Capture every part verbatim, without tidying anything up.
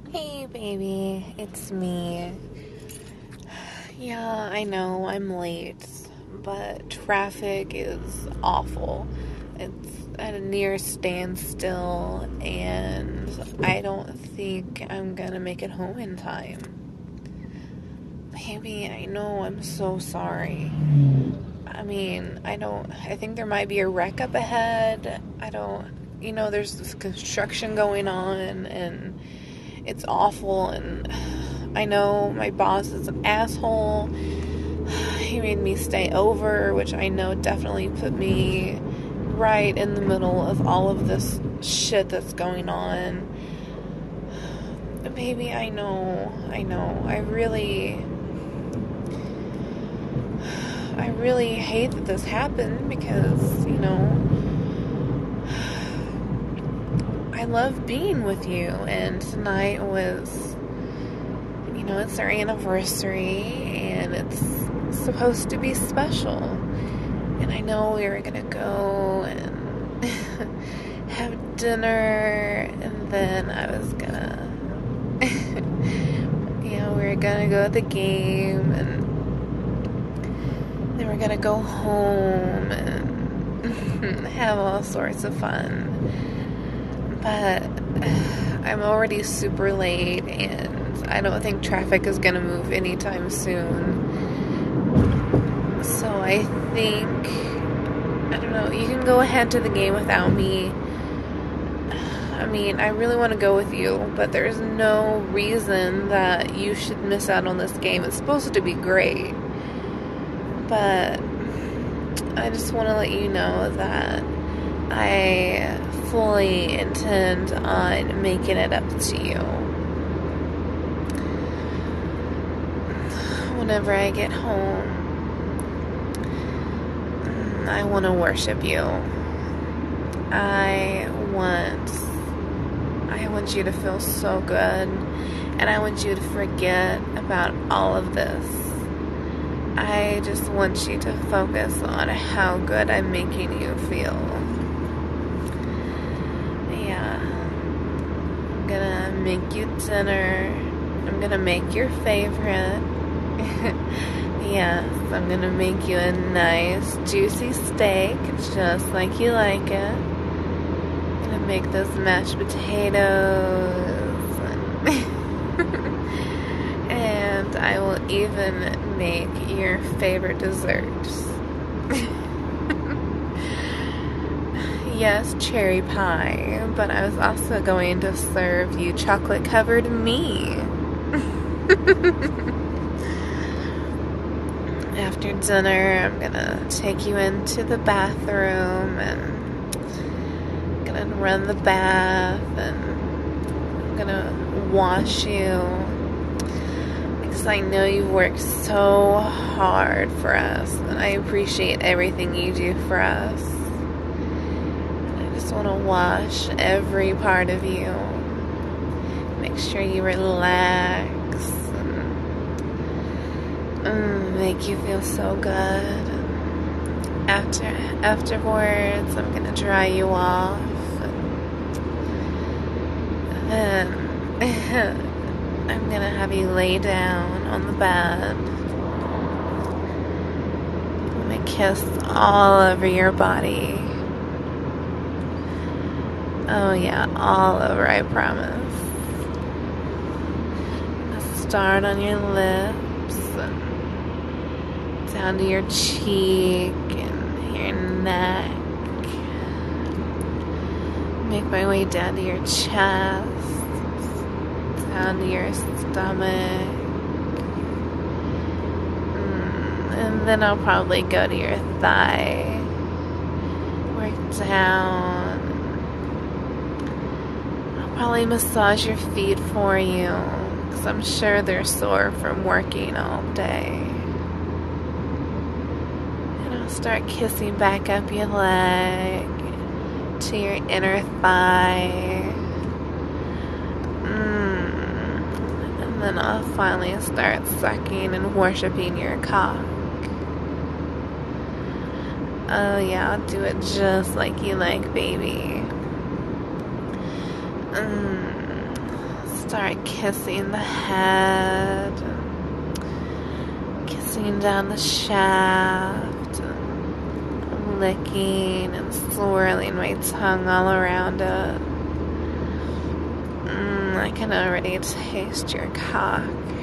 Hey baby, it's me. Yeah, I know I'm late, but traffic is awful. It's at a near standstill, and I don't think I'm gonna make it home in time. Baby, I know I'm so sorry. I mean, I don't, I think there might be a wreck up ahead. I don't, you know, there's this construction going on, and it's awful, and I know my boss is an asshole. He made me stay over, which I know definitely put me right in the middle of all of this shit that's going on. Baby, I know, I know. I really, I really hate that this happened because, you know, I love being with you, and tonight was, you know, it's our anniversary, and it's supposed to be special. And I know we were gonna go and have dinner, and then I was gonna, you know, we were gonna go to the game, and then we're gonna go home and have all sorts of fun. But I'm already super late, and I don't think traffic is gonna move anytime soon. So I think, I don't know, you can go ahead to the game without me. I mean, I really want to go with you, but there's no reason that you should miss out on this game. It's supposed to be great. But I just want to let you know that I fully intend on making it up to you. Whenever I get home, I want to worship you. I want I want you to feel so good, and I want you to forget about all of this. I just want you to focus on how good I'm making you feel. Yeah. I'm gonna make you dinner. I'm gonna make your favorite. Yes, I'm gonna make you a nice juicy steak, just like you like it. I'm gonna make those mashed potatoes. And I will even make your favorite desserts. Yes, cherry pie, but I was also going to serve you chocolate covered me. After dinner, I'm gonna take you into the bathroom, and I'm gonna run the bath, and I'm gonna wash you, because I know you work so hard for us, and I appreciate everything you do for us. I just want to wash every part of you, make sure you relax, Mm, make you feel so good. After afterwards, I'm gonna dry you off, and then I'm gonna have you lay down on the bed. I'm gonna kiss all over your body. Oh yeah, all over, I promise. I'll start on your lips, and down to your cheek and your neck. Make my way down to your chest, down to your stomach. Mm, and then I'll probably go to your thigh. Work down. I'll probably massage your feet for you, because I'm sure they're sore from working all day. Start kissing back up your leg to your inner thigh. Mm. And then I'll finally start sucking and worshiping your cock. Oh yeah, I'll do it just like you like, baby. Mm. start kissing the head, kissing down the shaft, and licking and swirling my tongue all around it. Mm, I can already taste your cock.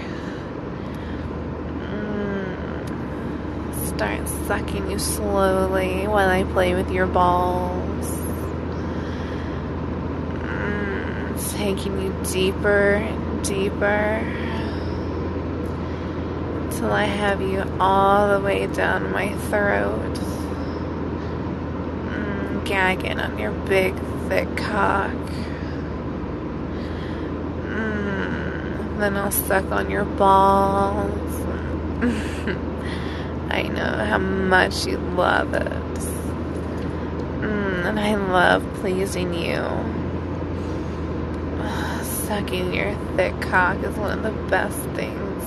Mm, start sucking you slowly while I play with your balls. Mm, taking you deeper and deeper till I have you all the way down my throat. Mm, gagging on your big, thick cock. Then I'll suck on your balls. I know how much you love it. Mm, and I love pleasing you. Ugh, sucking your thick cock is one of the best things.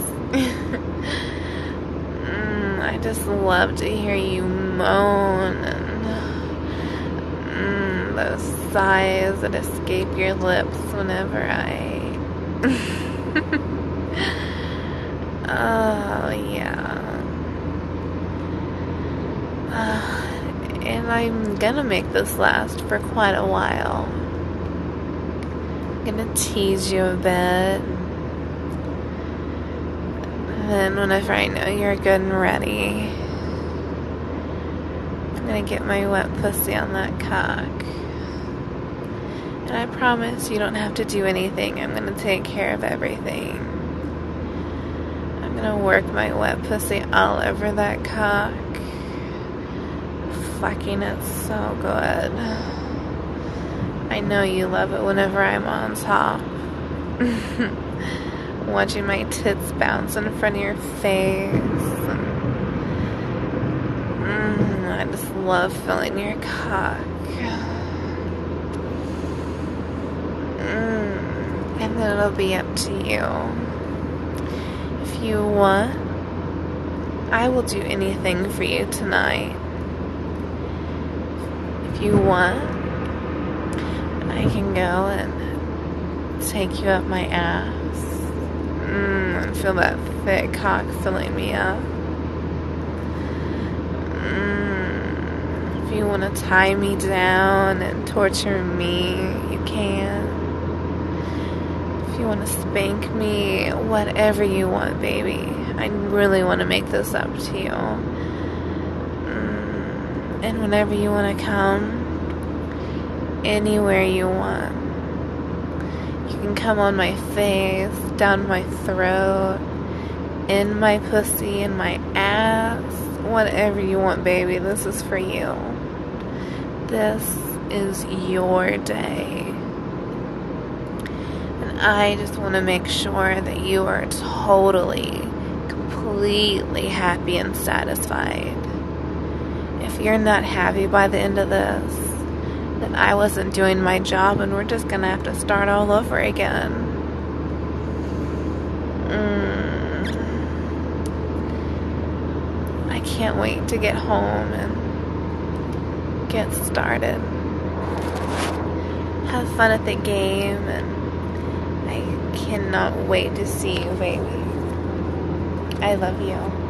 mm, I just love to hear you moan and mm, those sighs that escape your lips whenever I oh, yeah. Uh, and I'm gonna make this last for quite a while. I'm gonna tease you a bit. And then whenever I know you're good and ready, I'm gonna get my wet pussy on that cock. And I promise you don't have to do anything. I'm gonna take care of everything. I'm gonna work my wet pussy all over that cock. Fucking it so good. I know you love it whenever I'm on top. Watching my tits bounce in front of your face. And, mm, I just love feeling your cock. And then it'll be up to you. If you want, I will do anything for you tonight. If you want, I can go and take you up my ass. Mm, and feel that thick cock filling me up. Mm, if you want to tie me down and torture me, you can. If you want to spank me, whatever you want, baby. I really want to make this up to you. Mm, and whenever you want to come, anywhere you want. You can come on my face, down my throat, in my pussy, in my ass, whatever you want, baby. This is for you. This is your day. I just want to make sure that you are totally, completely happy and satisfied. If you're not happy by the end of this, then I wasn't doing my job and we're just going to have to start all over again. Mm. I can't wait to get home and get started. Have fun at the game, and I cannot wait to see you, baby. I love you.